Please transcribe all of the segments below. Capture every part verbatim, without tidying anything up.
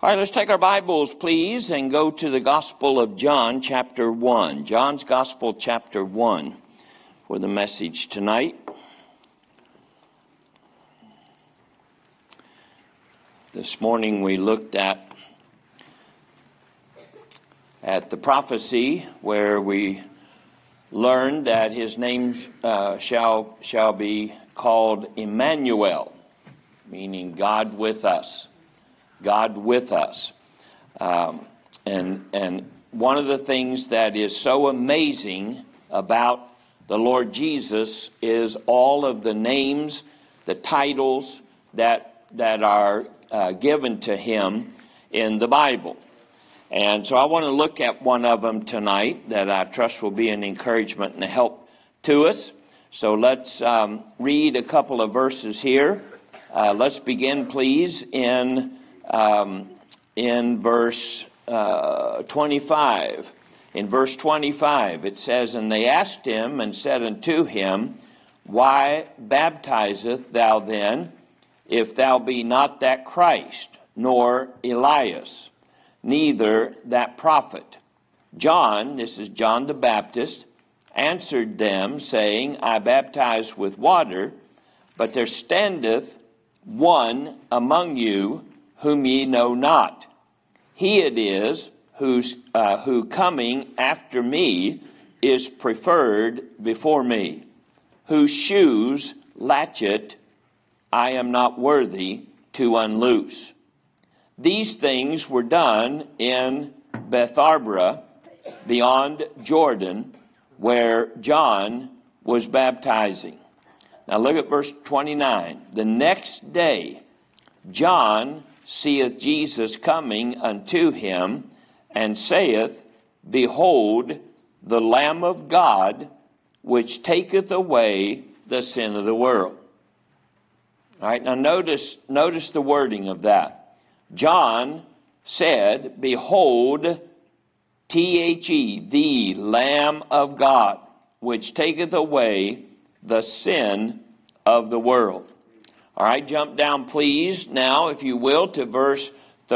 All right, let's take our Bibles, please, and go to the Gospel of John, chapter one. John's Gospel, chapter one, for the message tonight. This morning we looked at, at the prophecy where we learned that his name uh, shall, shall be called Emmanuel, meaning God with us. God with us. Um, and, and one of the things that is so amazing about the Lord Jesus is all of the names, the titles that, that are uh, given to him in the Bible. And so I want to look at one of them tonight that I trust will be an encouragement and a help to us. So let's um, read a couple of verses here. Uh, let's begin, please, in Um, in verse uh, twenty-five. In verse twenty-five, it says, "And they asked him and said unto him, Why baptizeth thou then, if thou be not that Christ, nor Elias, neither that prophet? John," this is John the Baptist, "answered them, saying, I baptize with water, but there standeth one among you, whom ye know not. He it is who's, uh, who coming after me is preferred before me, whose shoes latchet I am not worthy to unloose. These things were done in Betharbara, beyond Jordan, where John was baptizing." Now look at verse twenty-nine. "The next day John seeth Jesus coming unto him, and saith, Behold, the Lamb of God, which taketh away the sin of the world." All right, now notice, notice the wording of that. John said, Behold, T H E, the Lamb of God, which taketh away the sin of the world. All right, jump down, please, now, if you will, to verse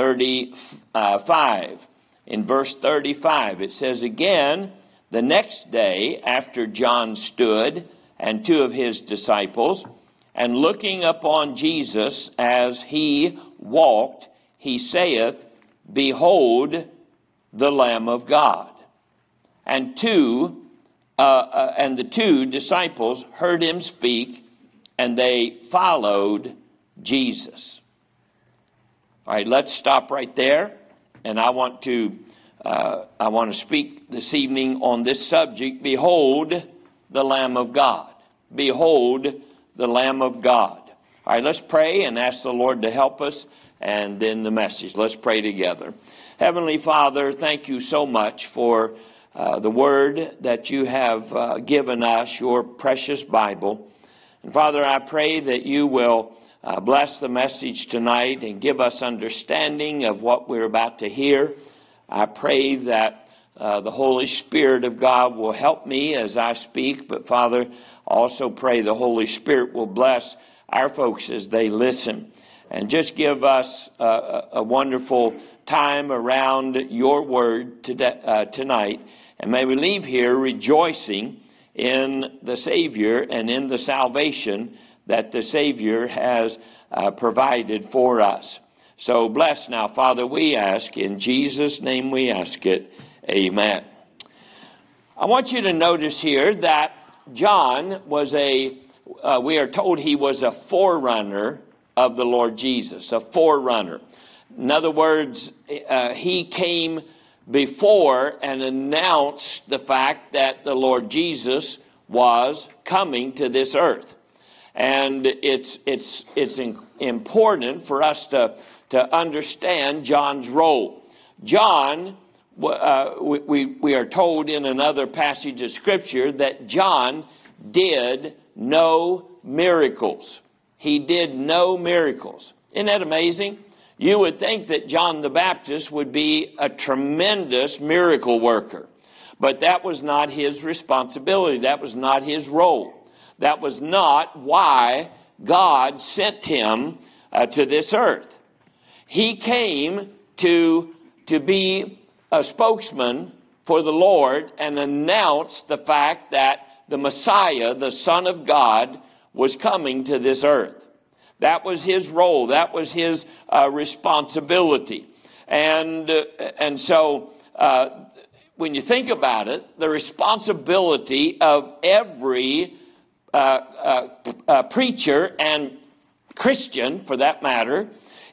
thirty-five. In verse thirty-five, it says, "Again, the next day after John stood, and two of his disciples, and looking upon Jesus as he walked, he saith, Behold, the Lamb of God. And two, uh, uh, and the two disciples heard him speak, and they followed Jesus." All right, let's stop right there. And I want to uh, I want to speak this evening on this subject. Behold the Lamb of God. Behold the Lamb of God. All right, let's pray and ask the Lord to help us, and then the message. Let's pray together. Heavenly Father, thank you so much for uh, the word that you have uh, given us, your precious Bible. And Father, I pray that you will uh, bless the message tonight and give us understanding of what we're about to hear. I pray that uh, the Holy Spirit of God will help me as I speak, but Father, also pray the Holy Spirit will bless our folks as they listen. And just give us uh, a wonderful time around your word today, uh, tonight. And may we leave here rejoicing in the Savior and in the salvation that the Savior has uh, provided for us. So bless now, Father, we ask. In Jesus' name we ask it. Amen. I want you to notice here that John was a, uh, we are told he was a forerunner of the Lord Jesus, a forerunner. In other words, uh, he came before and announced the fact that the Lord Jesus was coming to this earth. And it's it's it's important for us to, to understand John's role. John, uh, we, we, we are told in another passage of Scripture that John did no miracles. He did no miracles. Isn't that amazing? You would think that John the Baptist would be a tremendous miracle worker. But that was not his responsibility. That was not his role. That was not why God sent him uh, to this earth. He came to, to be a spokesman for the Lord and announce the fact that the Messiah, the Son of God, was coming to this earth. That was his role. That was his uh, responsibility. And, uh, and so uh, when you think about it, the responsibility of every uh, uh, uh, preacher and Christian, for that matter,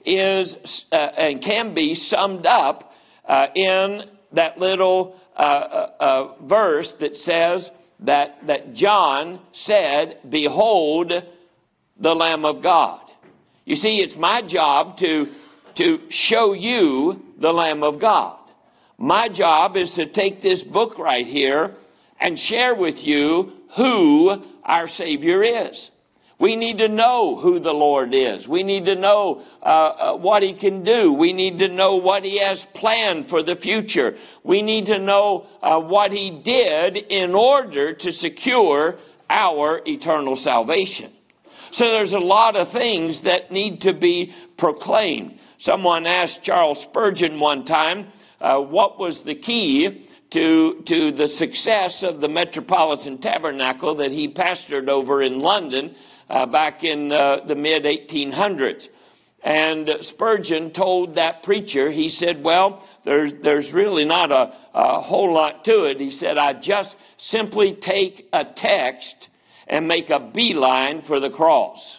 is uh, and can be summed up uh, in that little uh, uh, uh, verse that says that, that John said, "Behold the Lamb of God." You see, it's my job to, to show you the Lamb of God. My job is to take this book right here and share with you who our Savior is. We need to know who the Lord is. We need to know uh, uh, what he can do. We need to know what he has planned for the future. We need to know uh, what he did in order to secure our eternal salvation. So there's a lot of things that need to be proclaimed. Someone asked Charles Spurgeon one time, uh, what was the key to, to the success of the Metropolitan Tabernacle that he pastored over in London uh, back in uh, the mid eighteen hundreds. And uh, Spurgeon told that preacher, he said, well, there's, there's really not a, a whole lot to it. He said, I just simply take a text and make a beeline for the cross.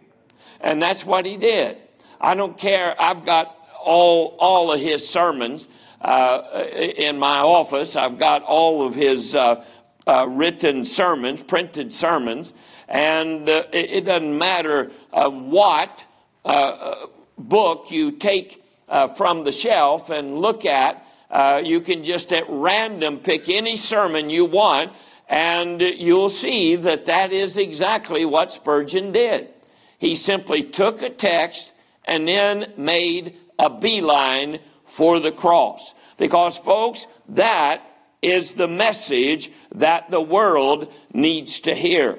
And that's what he did. I don't care. I've got all, all of his sermons uh, in my office. I've got all of his uh, uh, written sermons, printed sermons. And uh, it, it doesn't matter uh, what uh, book you take uh, from the shelf and look at. Uh, you can just at random pick any sermon you want, and you'll see that that is exactly what Spurgeon did. He simply took a text and then made a beeline for the cross. Because, folks, that is the message that the world needs to hear.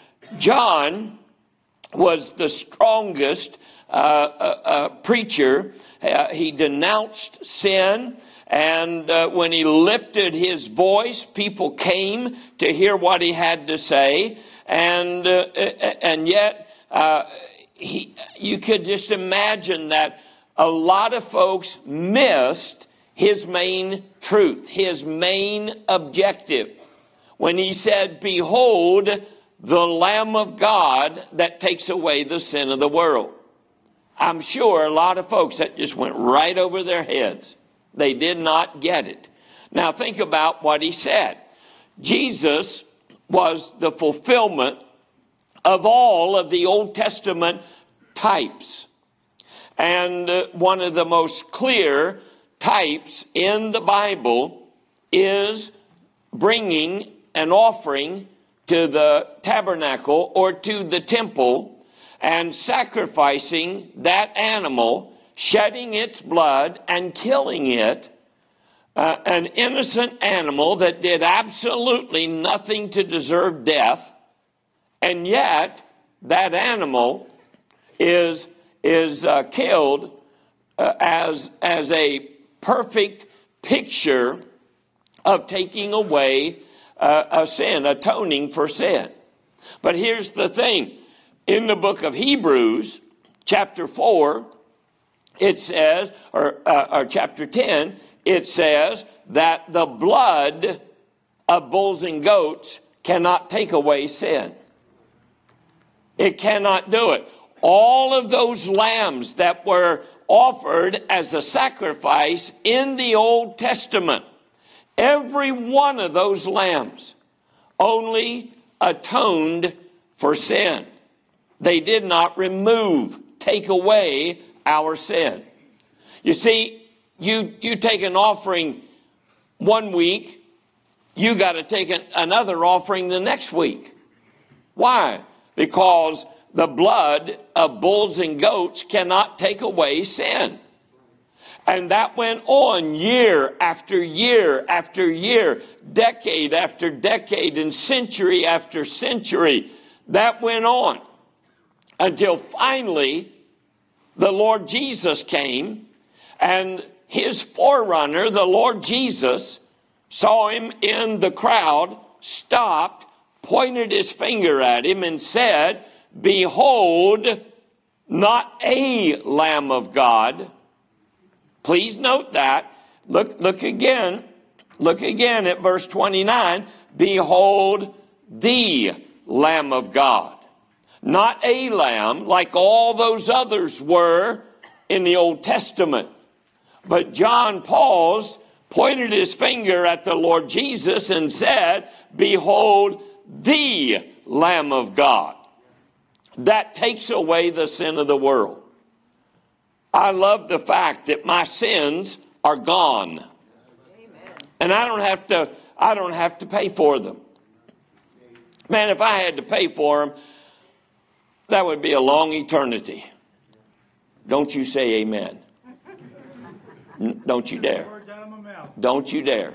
John was the strongest uh, uh, uh, preacher. Uh, he denounced sin. And uh, when he lifted his voice, people came to hear what he had to say. And uh, and yet, uh, he, you could just imagine that a lot of folks missed his main truth, his main objective. When he said, "Behold, the Lamb of God that takes away the sin of the world." I'm sure a lot of folks that just went right over their heads. They did not get it. Now think about what he said. Jesus was the fulfillment of all of the Old Testament types. And uh, one of the most clear types in the Bible is bringing an offering to the tabernacle or to the temple and sacrificing that animal, shedding its blood and killing it, uh, an innocent animal that did absolutely nothing to deserve death, and yet that animal is is uh, killed uh, as as a perfect picture of taking away uh, a sin, atoning for sin. But here's the thing: in the book of Hebrews, chapter four, it says, or, uh, or chapter ten, it says that the blood of bulls and goats cannot take away sin. It cannot do it. All of those lambs that were offered as a sacrifice in the Old Testament, every one of those lambs only atoned for sin. They did not remove, take away our sin. You see, you, you take an offering one week, you got to take an, another offering the next week. Why? Because the blood of bulls and goats cannot take away sin. And that went on year after year after year, decade after decade, and century after century. That went on until finally the Lord Jesus came And his forerunner, the Lord Jesus, saw him in the crowd, stopped, pointed his finger at him and said, "Behold, not a Lamb of God." Please note that. Look, look again. Look again at verse twenty-nine. "Behold, the Lamb of God." Not a lamb like all those others were in the Old Testament. But John paused, pointed his finger at the Lord Jesus and said, "Behold, the Lamb of God that takes away the sin of the world." I love the fact that my sins are gone. Amen. And I don't have to, I don't have to pay for them. Man, if I had to pay for them, that would be a long eternity. Don't you say amen. Don't you dare. Don't you dare.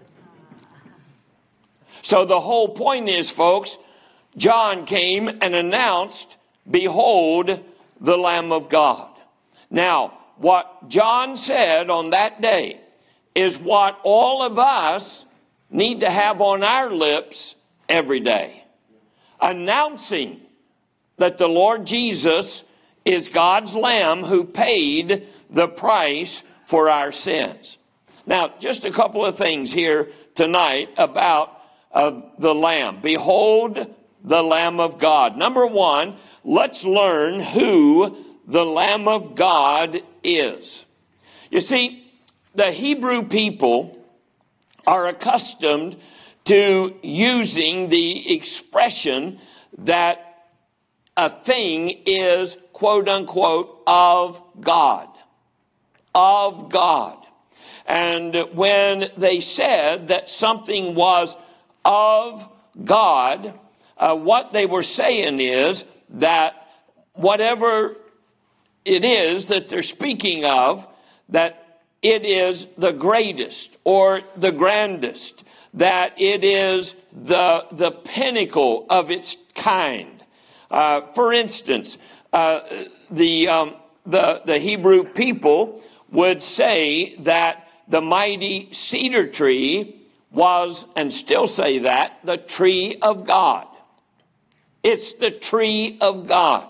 So the whole point is, folks, John came and announced, "Behold, the Lamb of God." Now, what John said on that day is what all of us need to have on our lips every day. Announcing that the Lord Jesus is God's Lamb who paid the price for our sins. Now, just a couple of things here tonight about uh, the Lamb. Behold, the Lamb of God. Number one, let's learn who the Lamb of God is. You see, the Hebrew people are accustomed to using the expression that a thing is, quote unquote, of God. Of God. And when they said that something was of God, uh, what they were saying is that whatever it is that they're speaking of, that it is the greatest or the grandest, that it is the, the pinnacle of its kind. Uh, for instance, uh, the, um, the, the Hebrew people would say that the mighty cedar tree was, and still say that, the tree of God. It's the tree of God.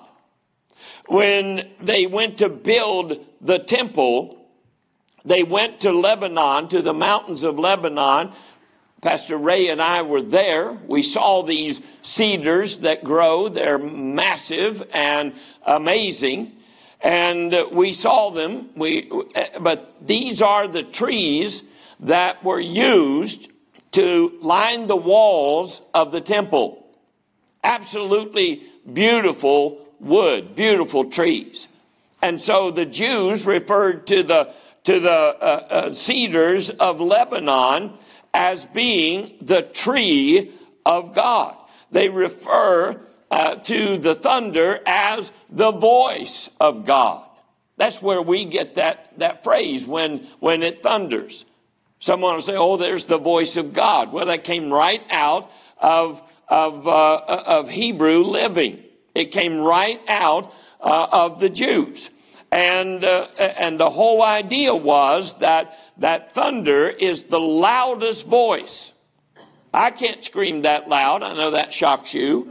When they went to build the temple, they went to Lebanon, to the mountains of Lebanon. Pastor Ray and I were there. We saw these cedars that grow. They're massive and amazing. And we saw them. We, but these are the trees that were used to line the walls of the temple. Absolutely beautiful wood, beautiful trees. And so the Jews referred to the to the uh, uh, cedars of Lebanon as being the tree of God. They refer uh, to the thunder as the voice of God. That's where we get that, that phrase, when, when it thunders. Someone will say, "Oh, there's the voice of God." Well, that came right out of, of, uh, of Hebrew living. It came right out uh, of the Jews. And uh, and the whole idea was that that thunder is the loudest voice. I can't scream that loud. I know that shocks you.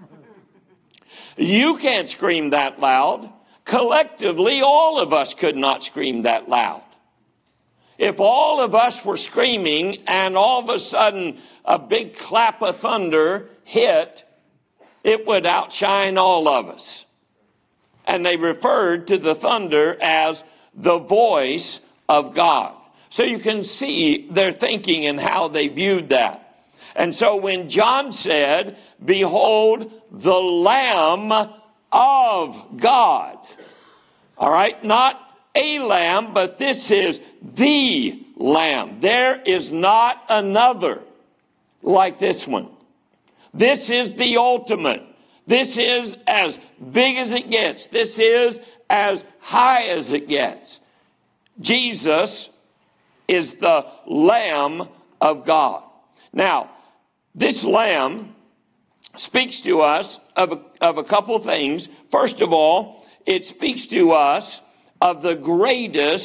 You can't scream that loud. Collectively, all of us could not scream that loud. If all of us were screaming and all of a sudden a big clap of thunder hit, it would outshine all of us. And they referred to the thunder as the voice of God. So you can see their thinking and how they viewed that. And so when John said, "Behold, the Lamb of God," all right, not a lamb, but this is the Lamb. There is not another like this one. This is the ultimate. This is as big as it gets. This is as high as it gets. Jesus is the Lamb of God. Now, this Lamb speaks to us of a, of a couple of things. First of all, it speaks to us of the greatest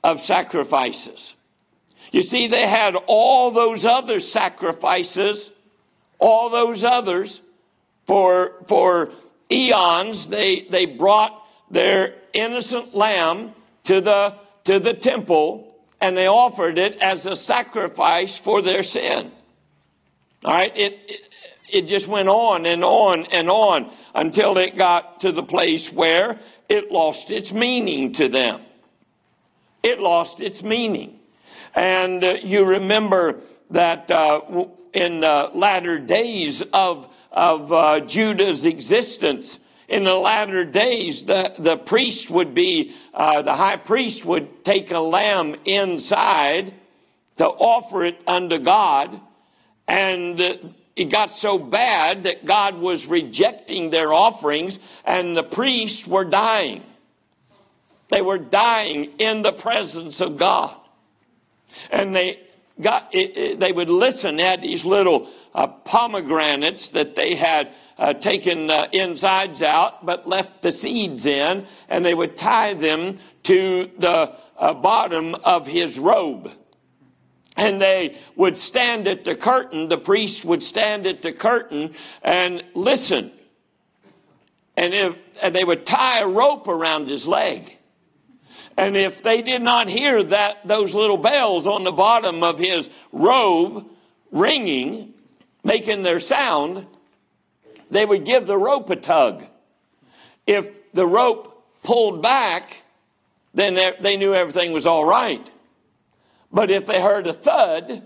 of sacrifices. You see, they had all those other sacrifices, all those others for, for eons. They, they brought their innocent lamb to the, to the temple, and they offered it as a sacrifice for their sin. All right, it, it, it just went on and on and on until it got to the place where it lost its meaning to them. It lost its meaning. And uh, you remember that uh, in the latter days of, of uh, Judah's existence, in the latter days, the, the priest would be, uh, the high priest would take a lamb inside to offer it unto God. And uh, it got so bad that God was rejecting their offerings, and the priests were dying. They were dying in the presence of God. And they got, it, it, they would listen, they had these little uh, pomegranates that they had uh, taken uh, insides out, but left the seeds in, and they would tie them to the uh, bottom of his robe. And they would stand at the curtain, the priest would stand at the curtain and listen. And, if, and they would tie a rope around his leg. And if they did not hear that, those little bells on the bottom of his robe ringing, making their sound, they would give the rope a tug. If the rope pulled back, then they knew everything was all right. But if they heard a thud,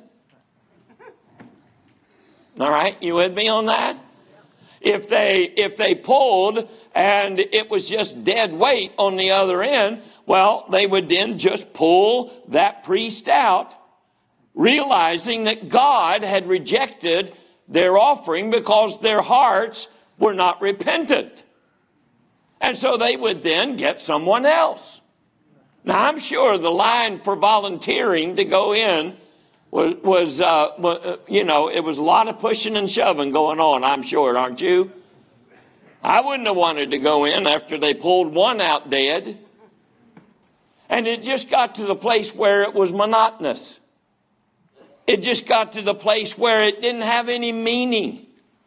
all right, you with me on that? If they if they pulled and it was just dead weight on the other end, well, they would then just pull that priest out, realizing that God had rejected their offering because their hearts were not repentant. And so they would then get someone else. Now, I'm sure the line for volunteering to go in was, was uh, you know, it was a lot of pushing and shoving going on, I'm sure, aren't you? I wouldn't have wanted to go in after they pulled one out dead. And it just got to the place where it was monotonous. It just got to the place where it didn't have any meaning.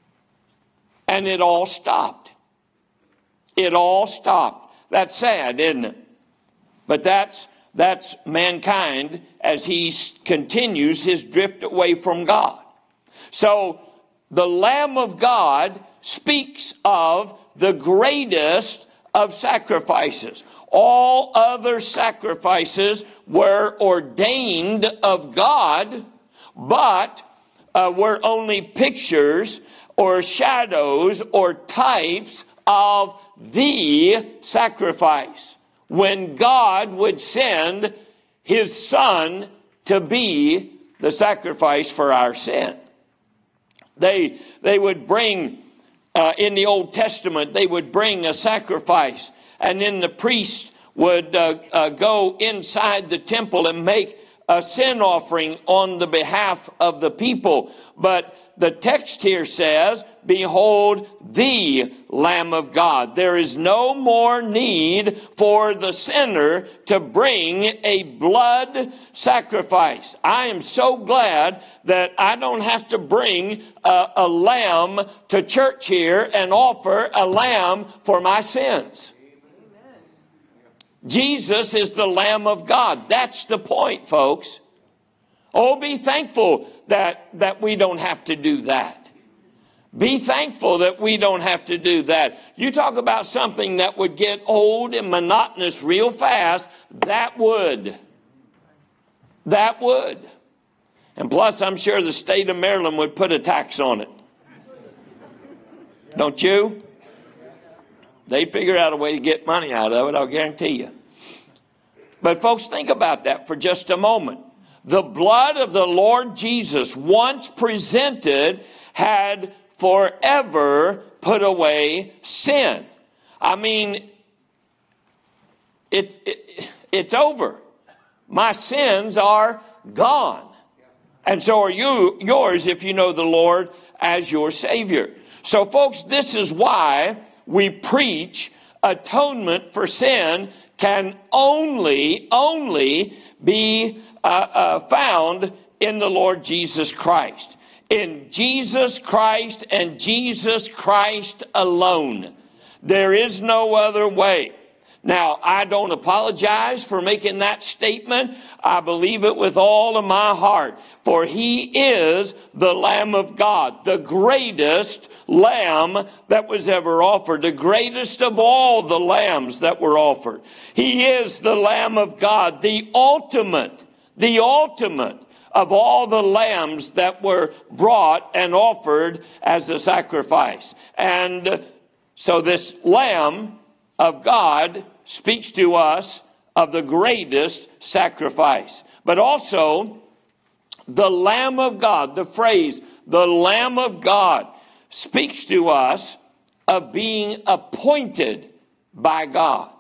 And it all stopped. It all stopped. That's sad, isn't it? But that's that's mankind as he continues his drift away from God. So the Lamb of God speaks of the greatest of sacrifices. All other sacrifices were ordained of God, but uh, were only pictures or shadows or types of the sacrifice, when God would send his Son to be the sacrifice for our sin. They, they would bring, uh, in the Old Testament, they would bring a sacrifice, and then the priest would uh, uh, go inside the temple and make a sin offering on the behalf of the people. But the text here says, behold the Lamb of God. There is no more need for the sinner to bring a blood sacrifice. I am so glad that I don't have to bring a, a lamb to church here and offer a lamb for my sins. Jesus is the Lamb of God. That's the point, folks. Oh, be thankful that, that we don't have to do that. Be thankful that we don't have to do that. You talk about something that would get old and monotonous real fast, that would. That would. And plus, I'm sure the state of Maryland would put a tax on it. Don't you? They'd figure out a way to get money out of it, I'll guarantee you. But folks, think about that for just a moment. The blood of the Lord Jesus, once presented, had forever put away sin. I mean, it, it, it's over. My sins are gone. And so are you, yours if you know the Lord as your Savior. So folks, this is why we preach atonement for sin can only, only be uh, uh, found in the Lord Jesus Christ. In Jesus Christ and Jesus Christ alone. There is no other way. Now, I don't apologize for making that statement. I believe it with all of my heart. For he is the Lamb of God, the greatest lamb that was ever offered, the greatest of all the lambs that were offered. He is the Lamb of God, the ultimate, the ultimate of all the lambs that were brought and offered as a sacrifice. And so this Lamb of God speaks to us of the greatest sacrifice. But also, the Lamb of God, the phrase, the Lamb of God, speaks to us of being appointed by God.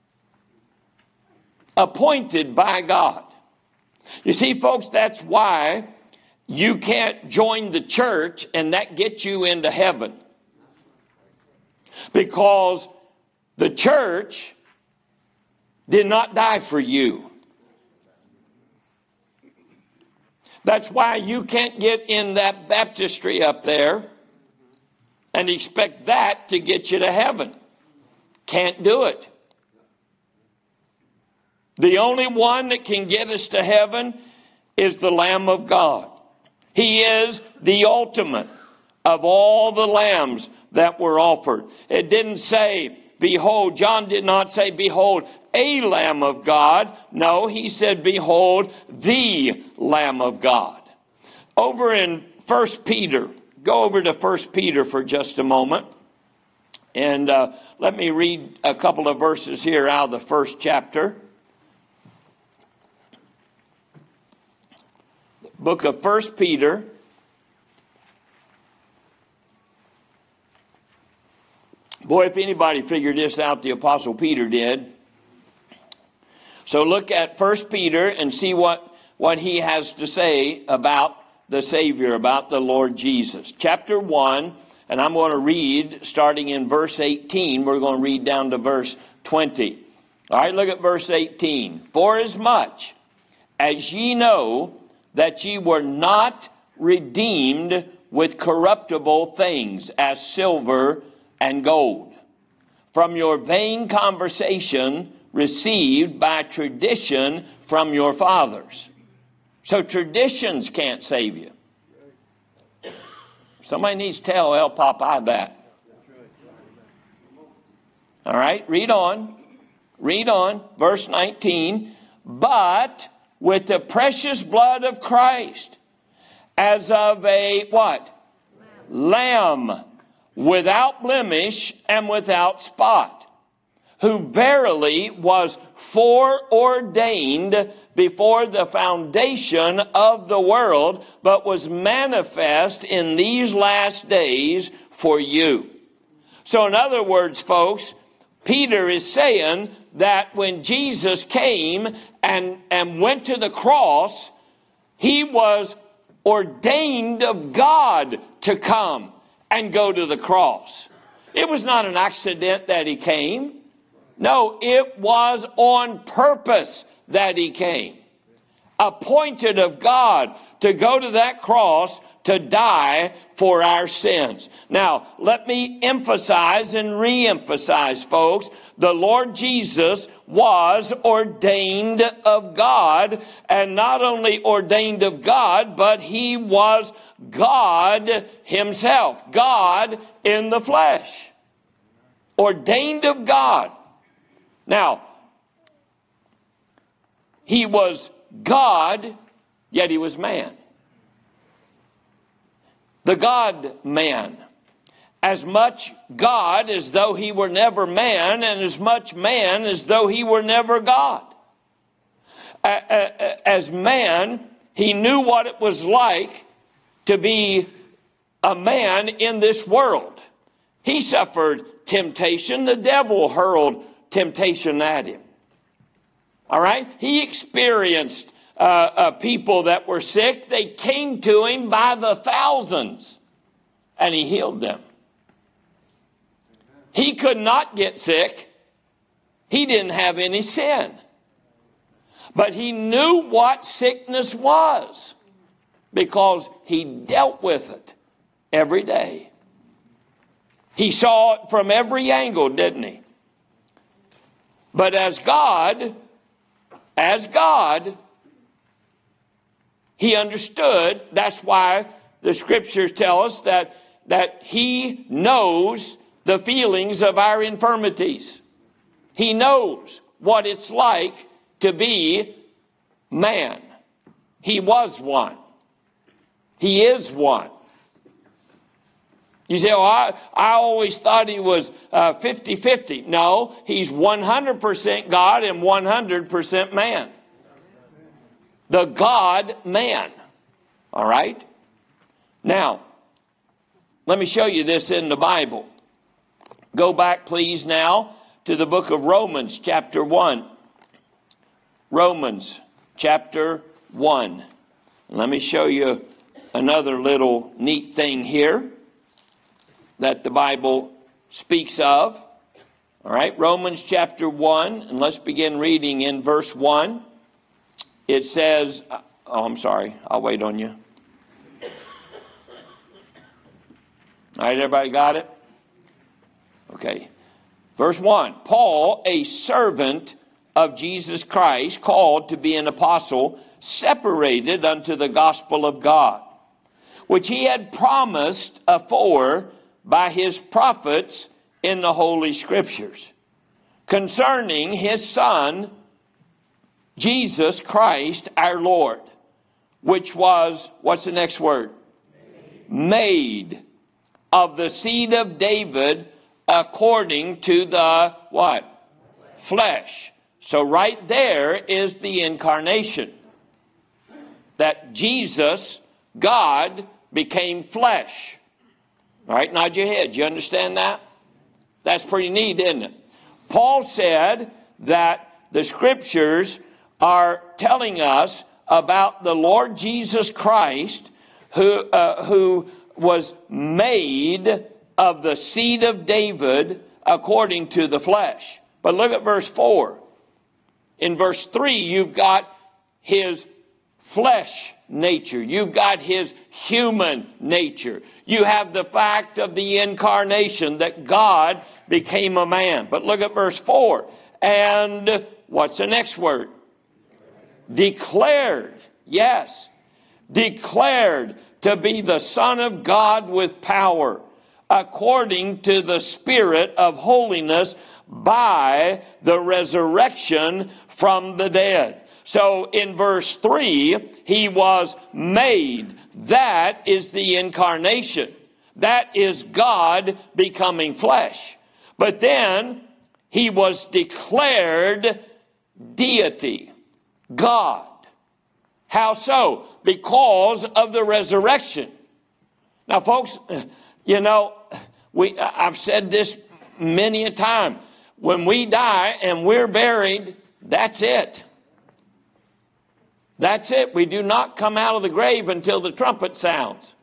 Appointed by God. You see, folks, that's why you can't join the church and that gets you into heaven. Because the church did not die for you. That's why you can't get in that baptistry up there and expect that to get you to heaven. Can't do it. The only one that can get us to heaven is the Lamb of God. He is the ultimate of all the lambs that were offered. It didn't say, behold, John did not say, behold, a Lamb of God. No, he said, behold, the Lamb of God. Over in First Peter, go over to First Peter for just a moment. And uh, let me read a couple of verses here out of the first chapter. Book of First Peter. Boy, if anybody figured this out, the Apostle Peter did. So look at First Peter and see what, what he has to say about the Savior, about the Lord Jesus. Chapter one, and I'm going to read starting in verse eighteen. We're going to read down to verse twenty. All right, look at verse eighteen. Forasmuch as ye know that ye were not redeemed with corruptible things, as silver and gold, from your vain conversation received by tradition from your fathers. So traditions can't save you. Somebody needs to tell El Popeye that. All right, read on. Read on. Verse nineteen. But with the precious blood of Christ, as of a what? Lamb. Lamb, without blemish and without spot, who verily was foreordained before the foundation of the world, but was manifest in these last days for you. So in other words, folks, Peter is saying that when Jesus came and, and went to the cross, he was ordained of God to come and go to the cross. It was not an accident that he came. No, it was on purpose that he came. Appointed of God to go to that cross to die for our sins. Now, let me emphasize and re-emphasize, folks. The Lord Jesus was ordained of God, and not only ordained of God, but he was God himself. God in the flesh. Ordained of God. Now, he was God, yet he was man. The God-man. As much God as though he were never man, and as much man as though he were never God. As man, he knew what it was like to be a man in this world. He suffered temptation. The devil hurled temptation at him. All right? He experienced uh, uh, people that were sick. They came to him by the thousands, and he healed them. He could not get sick. He didn't have any sin. But he knew what sickness was because he dealt with it every day. He saw it from every angle, didn't he? But as God, as God, he understood. That's why the scriptures tell us that, that he knows the feelings of our infirmities. He knows what it's like to be man. He was one. He is one. You say, oh, I, I always thought he was uh, fifty-fifty. No, he's one hundred percent God and one hundred percent man. The God-man. All right? Now, let me show you this in the Bible. Go back, please, now to the book of Romans, chapter one. Romans, chapter one. Let me show you another little neat thing here that the Bible speaks of. All right, Romans chapter one, and let's begin reading in verse one. It says, oh, I'm sorry, I'll wait on you. All right, everybody got it? Okay. Verse one, Paul, a servant of Jesus Christ, called to be an apostle, separated unto the gospel of God, which he had promised afore by his prophets in the Holy Scriptures, concerning his Son, Jesus Christ, our Lord, which was, what's the next word? Made of the seed of David according to the, what? Flesh. So right there is the incarnation. That Jesus, God, became flesh. All right, nod your head. You understand that? That's pretty neat, isn't it? Paul said that the scriptures are telling us about the Lord Jesus Christ, who, uh, who was made of the seed of David according to the flesh. But look at verse four. In verse three, you've got his flesh nature. You've got his human nature. You have the fact of the incarnation, that God became a man. But look at verse four. And what's the next word? Declared. Yes. Declared to be the Son of God with power, according to the Spirit of holiness, by the resurrection from the dead. So in verse three, he was made. That is the incarnation. That is God becoming flesh. But then he was declared deity, God. How so? Because of the resurrection. Now, folks, you know, we I've said this many a time. When we die and we're buried, that's it. That's it. We do not come out of the grave until the trumpet sounds.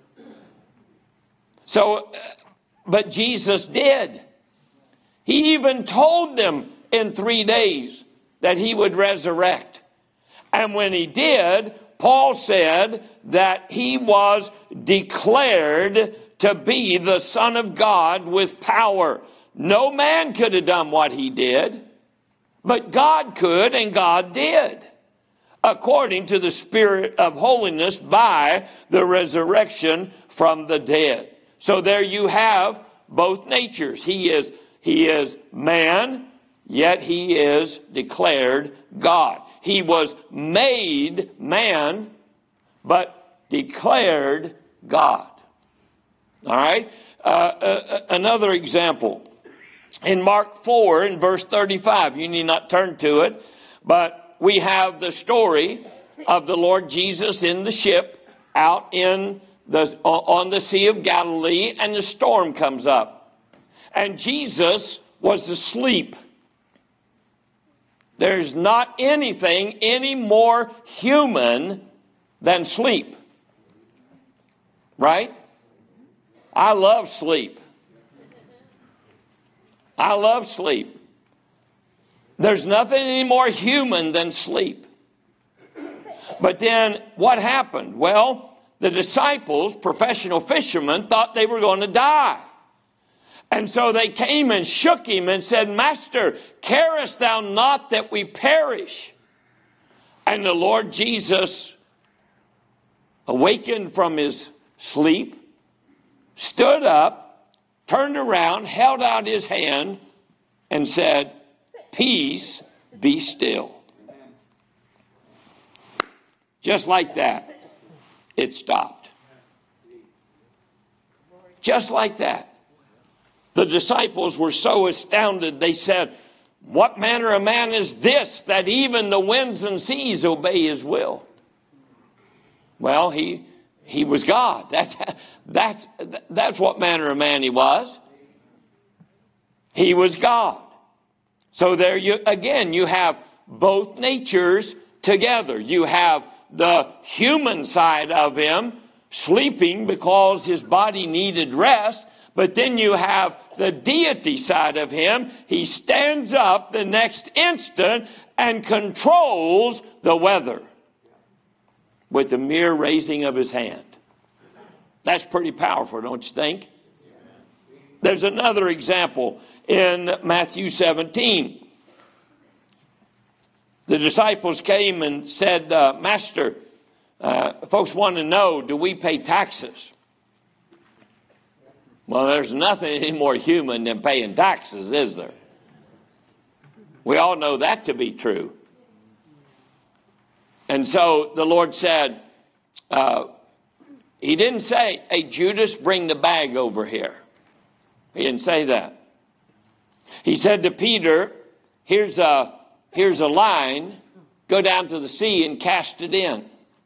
So, but Jesus did. He even told them in three days that he would resurrect. And when he did, Paul said that he was declared to be the Son of God with power. No man could have done what he did, but God could, and God did, according to the Spirit of holiness by the resurrection from the dead. So there you have both natures. He is, he is man, yet he is declared God. He was made man, but declared God. All right? Uh, uh, another example. In Mark four, in verse thirty-five, you need not turn to it, but we have the story of the Lord Jesus in the ship out in the, on the Sea of Galilee, and the storm comes up. And Jesus was asleep. There's not anything any more human than sleep. Right? I love sleep. I love sleep. There's nothing any more human than sleep. But then what happened? Well, the disciples, professional fishermen, thought they were going to die. And so they came and shook him and said, Master, carest thou not that we perish? And the Lord Jesus awakened from his sleep, stood up, turned around, held out his hand, and said, Peace, be still. Just like that, it stopped. Just like that. The disciples were so astounded, they said, What manner of man is this, that even the winds and seas obey his will? Well, he he was God. That's, that's, that's what manner of man he was. He was God. So there you, again, you have both natures together. You have the human side of him sleeping because his body needed rest. But then you have the deity side of him. He stands up the next instant and controls the weather with the mere raising of his hand. That's pretty powerful, don't you think? There's another example in Matthew seventeen. The disciples came and said, uh, Master, uh, folks want to know, do we pay taxes? Well, there's nothing any more human than paying taxes, is there? We all know that to be true. And so the Lord said, uh, he didn't say, hey, Judas, bring the bag over here. He didn't say that. He said to Peter, here's a, here's a line, go down to the sea and cast it in.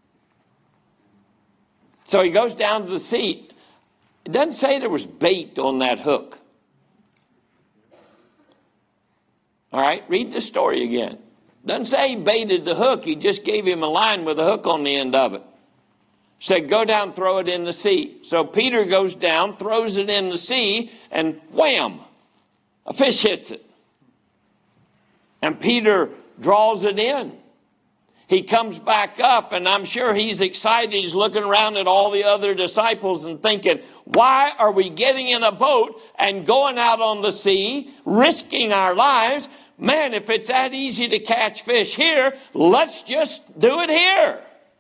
So he goes down to the sea. It doesn't say there was bait on that hook. All right, read the story again. Doesn't say he baited the hook. He just gave him a line with a hook on the end of it. Said, go down, throw it in the sea. So Peter goes down, throws it in the sea, and wham, a fish hits it. And Peter draws it in. He comes back up, and I'm sure he's excited. He's looking around at all the other disciples and thinking, why are we getting in a boat and going out on the sea, risking our lives? Man, if it's that easy to catch fish here, let's just do it here.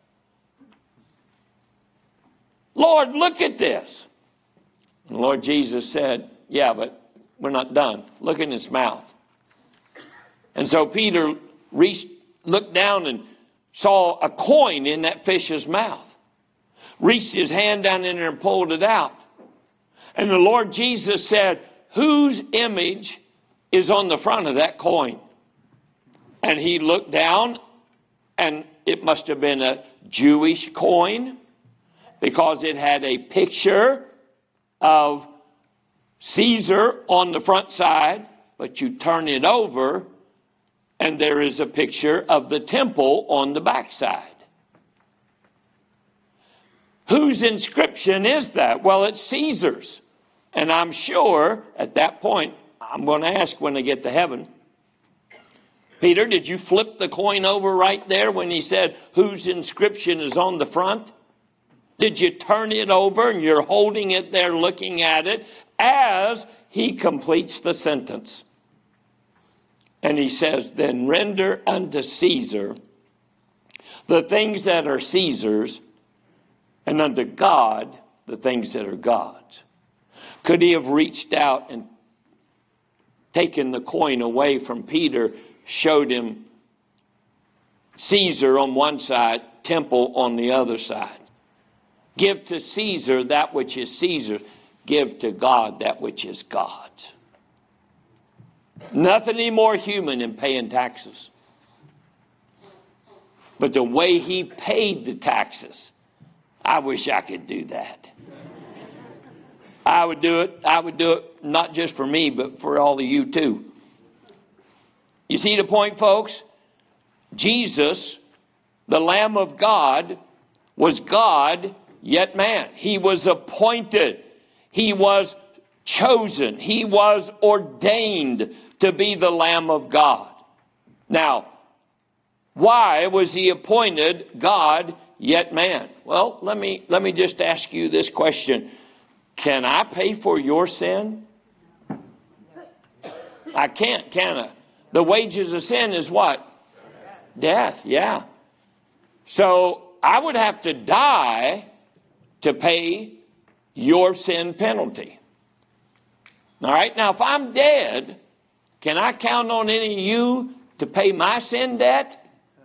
Lord, look at this. And Lord Jesus said, yeah, but we're not done. Look in his mouth. And so Peter reached, looked down and saw a coin in that fish's mouth. Reached his hand down in there and pulled it out. And the Lord Jesus said, whose image is on the front of that coin? And he looked down, and it must have been a Jewish coin, because it had a picture of Caesar on the front side, but you turn it over, and there is a picture of the temple on the backside. Whose inscription is that? Well, it's Caesar's. And I'm sure at that point, I'm going to ask when I get to heaven, Peter, did you flip the coin over right there when he said, whose inscription is on the front? Did you turn it over and you're holding it there looking at it as he completes the sentence? And he says, then render unto Caesar the things that are Caesar's, and unto God the things that are God's. Could he have reached out and taken the coin away from Peter, showed him Caesar on one side, temple on the other side? Give to Caesar that which is Caesar's. Give to God that which is God's. Nothing any more human than paying taxes. But the way he paid the taxes, I wish I could do that. I would do it. I would do it not just for me, but for all of you too. You see the point, folks? Jesus, the Lamb of God, was God, yet man. He was appointed. He was chosen. He was ordained to be the Lamb of God. Now, why was he appointed God yet man? Well, let me, let me just ask you this question. Can I pay for your sin? I can't, can I? The wages of sin is what? Death, yeah. So I would have to die to pay your sin penalty. All right, now if I'm dead, can I count on any of you to pay my sin debt?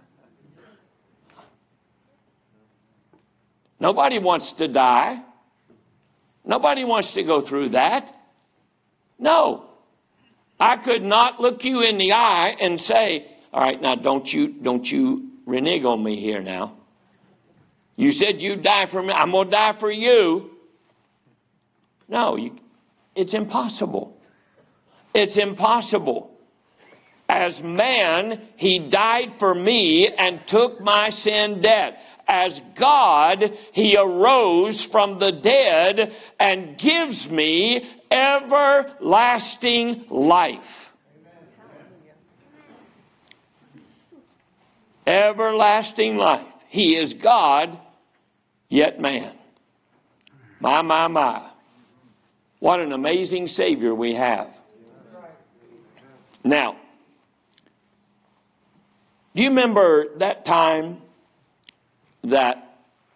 Nobody wants to die. Nobody wants to go through that. No. I could not look you in the eye and say, all right, now don't you don't you renege on me here now. You said you'd die for me. I'm going to die for you. No, you, it's impossible. It's impossible. As man, he died for me and took my sin debt. As God, he arose from the dead and gives me everlasting life. Everlasting life. He is God, yet man. My, my, my. What an amazing Savior we have. Now, do you remember that time that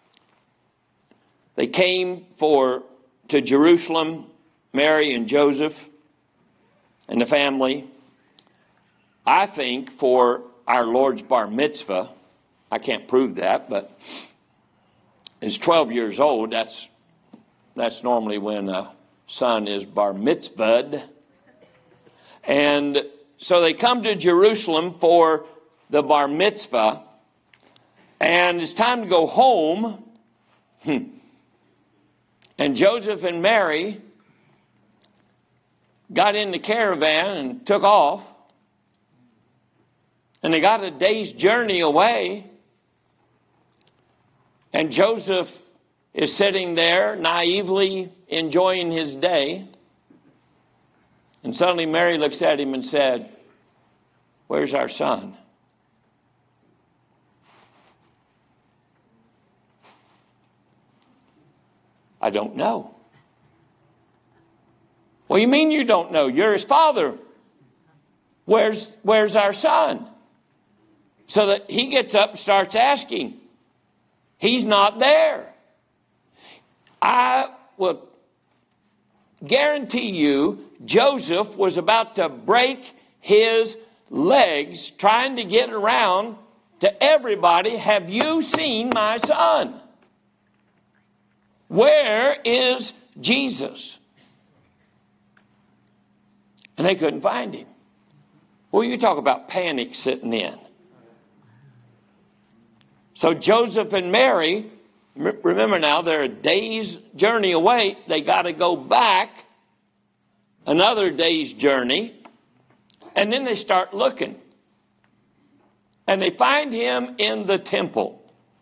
they came for to Jerusalem, Mary and Joseph and the family? I think for our Lord's bar mitzvah. I can't prove that, but it's twelve years old. That's that's normally when a son is bar mitzvahed. And so they come to Jerusalem for the bar mitzvah, and it's time to go home. Hmm. And Joseph and Mary got in the caravan and took off. And they got a day's journey away. And Joseph is sitting there naively enjoying his day. And suddenly Mary looks at him and said, "Where's our son?" "I don't know." "Well, you mean you don't know? You're his father. Where's, where's our son?" So that he gets up and starts asking. He's not there. I will guarantee you Joseph was about to break his legs trying to get around to everybody. "Have you seen my son? Where is Jesus?" And they couldn't find him. Well, you talk about panic sitting in. So Joseph and Mary, remember now, they're a day's journey away. They got to go back another day's journey. And then they start looking. And they find him in the temple.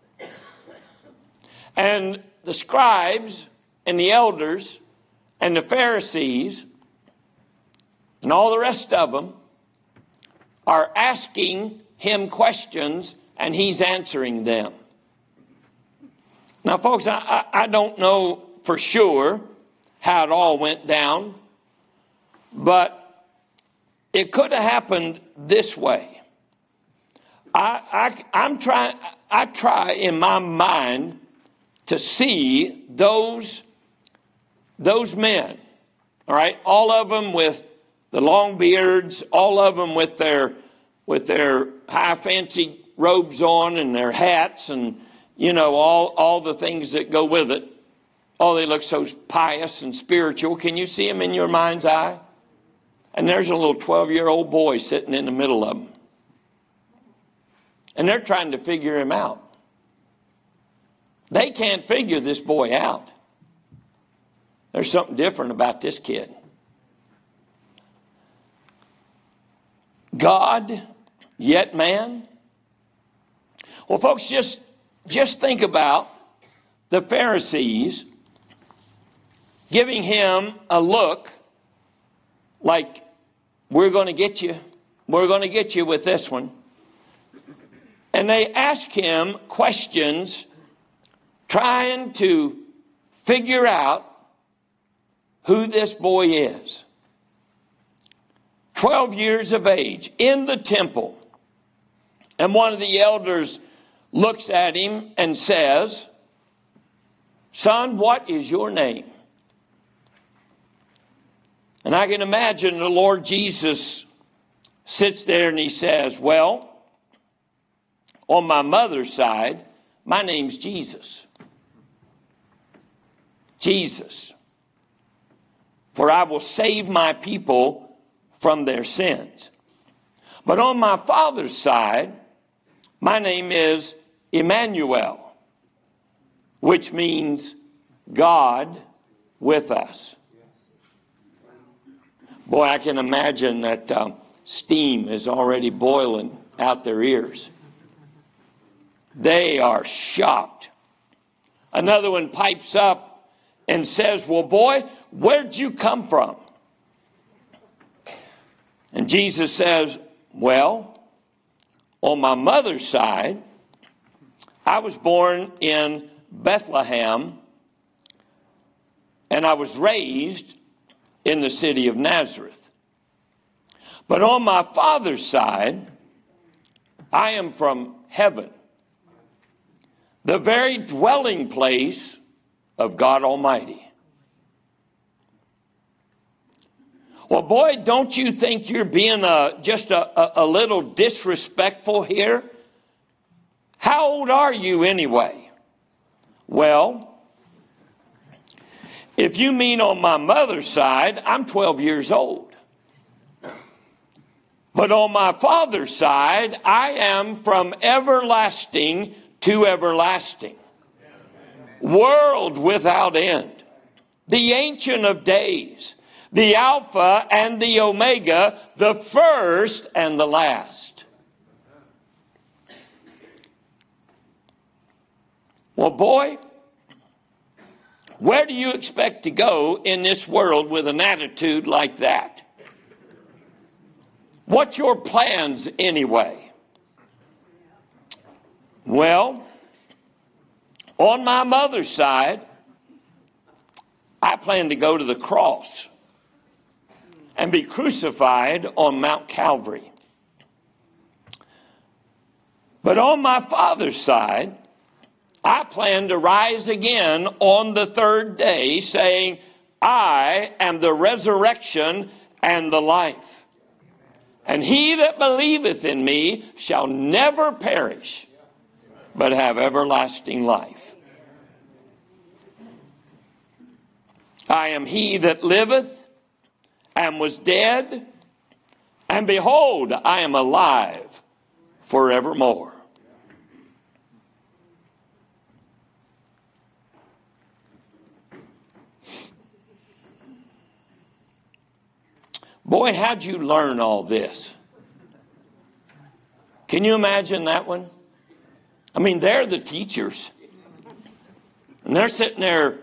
And the scribes and the elders and the Pharisees and all the rest of them are asking him questions, and he's answering them. Now, folks, I, I, I don't know for sure how it all went down, but it could have happened this way. I, I, I'm trying, I try in my mind to see those, those men, all right, all of them with the long beards, all of them with their, with their high fancy robes on and their hats and, you know, all, all the things that go with it. Oh, they look so pious and spiritual. Can you see them in your mind's eye? And there's a little twelve-year-old boy sitting in the middle of them. And they're trying to figure him out. They can't figure this boy out. There's something different about this kid. God, yet man. Well, folks, just, just think about the Pharisees giving him a look like, we're going to get you. We're going to get you with this one. And they ask him questions trying to figure out who this boy is. Twelve years of age, in the temple. And one of the elders looks at him and says, "Son, what is your name?" And I can imagine the Lord Jesus sits there and he says, "Well, on my mother's side, my name's Jesus. Jesus. For I will save my people from their sins. But on my father's side, my name is Emmanuel, which means God with us." Boy, I can imagine that um, steam is already boiling out their ears. They are shocked. Another one pipes up and says, "Well, boy, where'd you come from?" And Jesus says, "Well, on my mother's side, I was born in Bethlehem, and I was raised in the city of Nazareth. But on my father's side, I am from heaven, the very dwelling place of God Almighty." Well, boy, don't you think you're being a, just a, a, a little disrespectful here? How old are you anyway? Well, if you mean on my mother's side, I'm twelve years old. But on my father's side, I am from everlasting to everlasting, world without end, the Ancient of Days, the Alpha and the Omega, the first and the last. Well, boy, where do you expect to go in this world with an attitude like that? What's your plans anyway? Well, on my mother's side, I plan to go to the cross and be crucified on Mount Calvary. But on my father's side, I plan to rise again on the third day, saying, "I am the resurrection and the life. And he that believeth in me shall never perish, but have everlasting life. I am he that liveth and was dead, and behold, I am alive forevermore." Boy, how'd you learn all this? Can you imagine that one? I mean, they're the teachers. And they're sitting there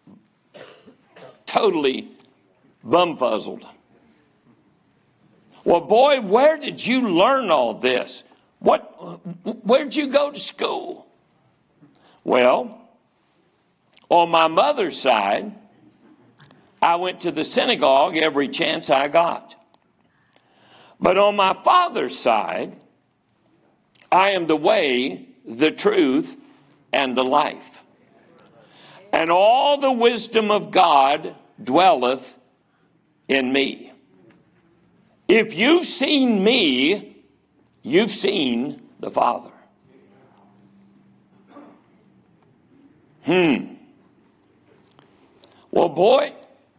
totally bumfuzzled. Well, boy, where did you learn all this? What, where'd you go to school? Well, on my mother's side, I went to the synagogue every chance I got. But on my father's side, I am the way, the truth, and the life. And all the wisdom of God dwelleth in me. If you've seen me, you've seen the Father. Hmm. Well, boy,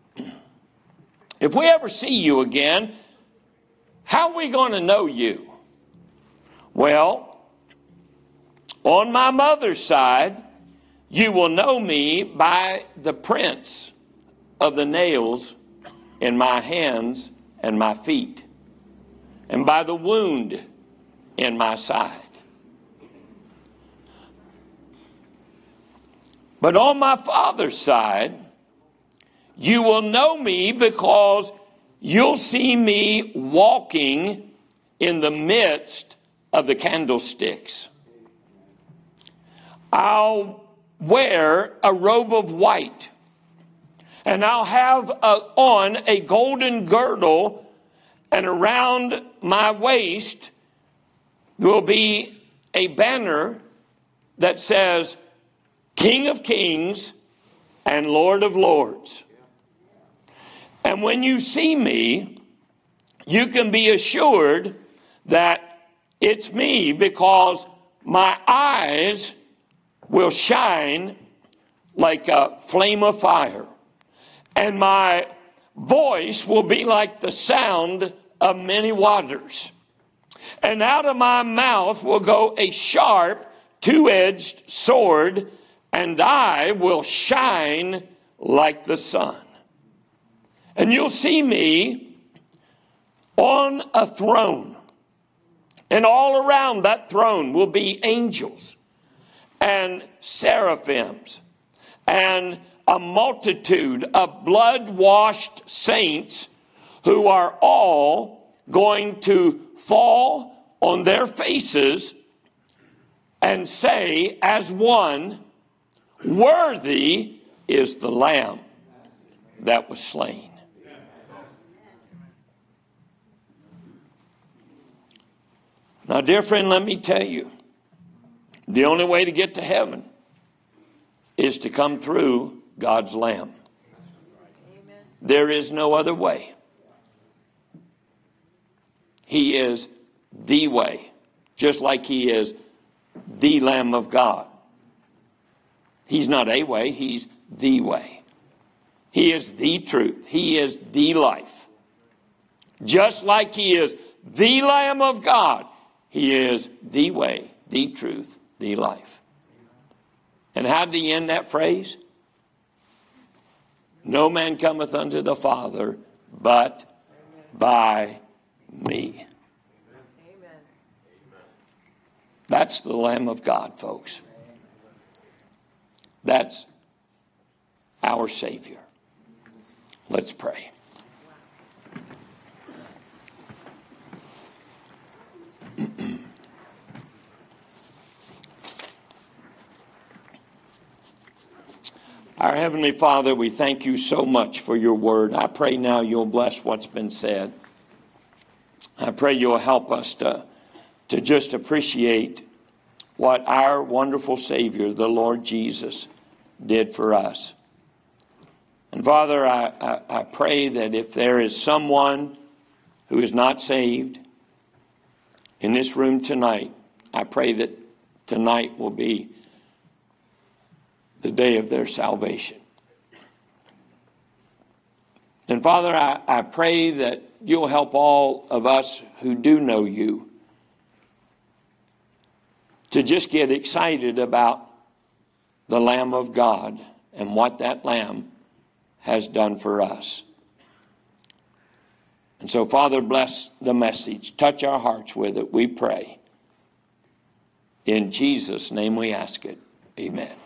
if we ever see you again, how are we going to know you? Well, on my mother's side, you will know me by the prints of the nails in my hands and my feet, and by the wound in my side. But on my father's side, you will know me because you'll see me walking in the midst of the candlesticks. I'll wear a robe of white, and I'll have a, on a golden girdle, and around my waist will be a banner that says, King of Kings and Lord of Lords. And when you see me, you can be assured that it's me, because my eyes will shine like a flame of fire, and my voice will be like the sound of many waters. And out of my mouth will go a sharp, two-edged sword, and I will shine like the sun. And you'll see me on a throne, and all around that throne will be angels and seraphims and a multitude of blood-washed saints who are all going to fall on their faces and say as one, worthy is the Lamb that was slain. Now, dear friend, let me tell you, the only way to get to heaven is to come through God's Lamb. Amen. There is no other way. He is the way, just like he is the Lamb of God. He's not a way, he's the way. He is the truth. He is the life. Just like he is the Lamb of God, he is the way, the truth, the life. And how did he end that phrase? No man cometh unto the Father but by me. Amen. That's the Lamb of God, folks. That's our Savior. Let's pray. Our Heavenly Father, we thank you so much for your word. I pray now you'll bless what's been said. I pray you'll help us to, to just appreciate what our wonderful Savior, the Lord Jesus, did for us. And Father, I, I, I pray that if there is someone who is not saved in this room tonight, I pray that tonight will be the day of their salvation. And Father, I, I pray that you'll help all of us who do know you to just get excited about the Lamb of God and what that Lamb has done for us. And so, Father, bless the message. Touch our hearts with it, we pray. In Jesus' name we ask it. Amen.